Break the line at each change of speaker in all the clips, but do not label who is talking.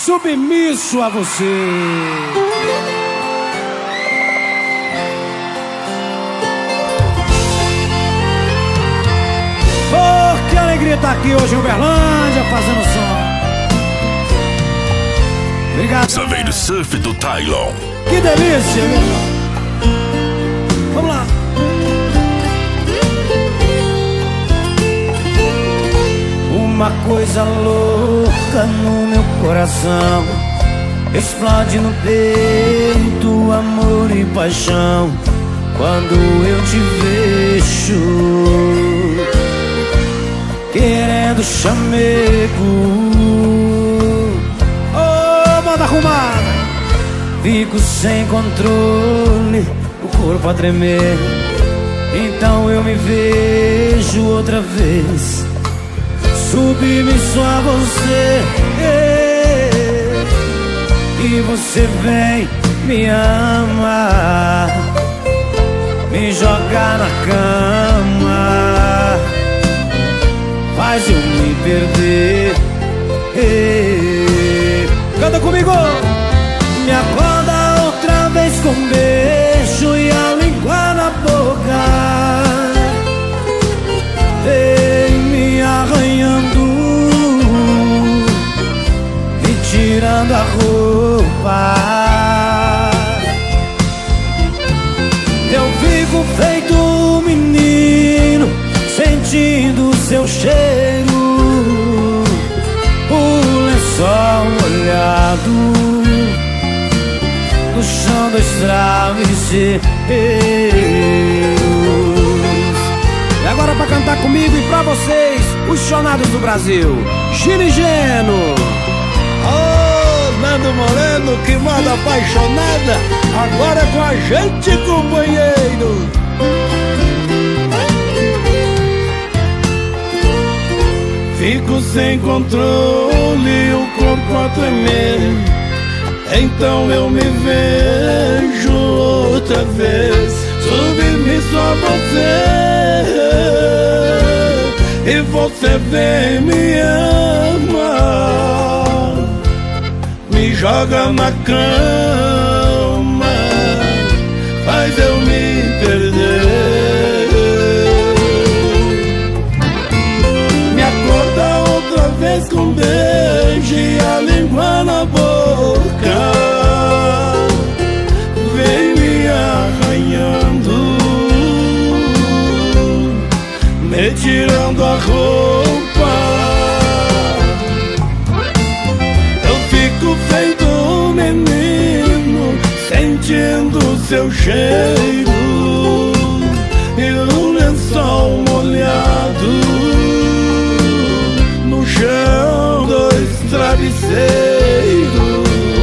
submisso a você. Oh, que alegria estar aqui hoje em Uberlândia fazendo som. Obrigado.
Saveiro Surf do Tylon.
Que delícia, viu? Vamos lá. Uma coisa louca no meu coração, explode no peito amor e paixão quando eu te vejo querendo chamego. Oh, moda arrumada. Fico sem controle, o corpo a tremer. Então eu me vejo outra vez, submisso a você. E você vem me amar, me jogar na cama, faz eu me perder. Canta comigo! Me acorda outra vez com um beijo e a língua na boca, vem me arranhando, me tirando a roupa. Eu fico feito um menino, sentindo seu cheiro, o lençol molhado no chão dos travesseiros. E agora pra cantar comigo e pra vocês, os chonados do Brasil, Gino e Geno.
Oh, Nando Moreno, que moda apaixonada, agora com a gente, companheiro. Fico sem controle, o corpo a tremer. Então eu me vejo outra vez, submisso a você. E você vem me ama, me joga na cama, faz eu me perder. Me acorda outra vez com um beijo e a língua na boca, vem me arranhando, me tirando a roupa. Eu fico feito um menino, sentindo seu cheiro e o lençol molhado no chão dos travesseiros.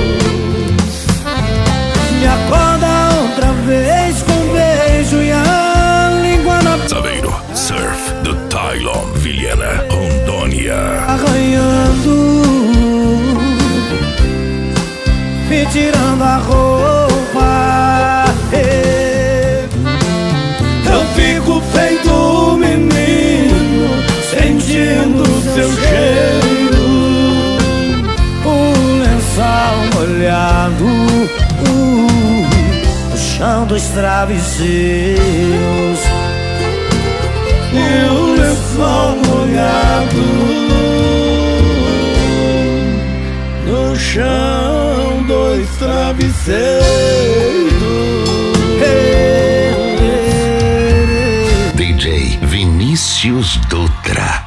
Me acorda outra vez com um beijo e a língua na
Saveiro Surf do Tylon, Vilhena, Rondônia.
arranhando, me tirando a roupa.
Eu fico feito um menino, sentindo seu cheiro,
O lençol molhado no chão dos travesseiros.
e o lençol molhado no chão dos travesseiros.
DJ Vinícius Dutra.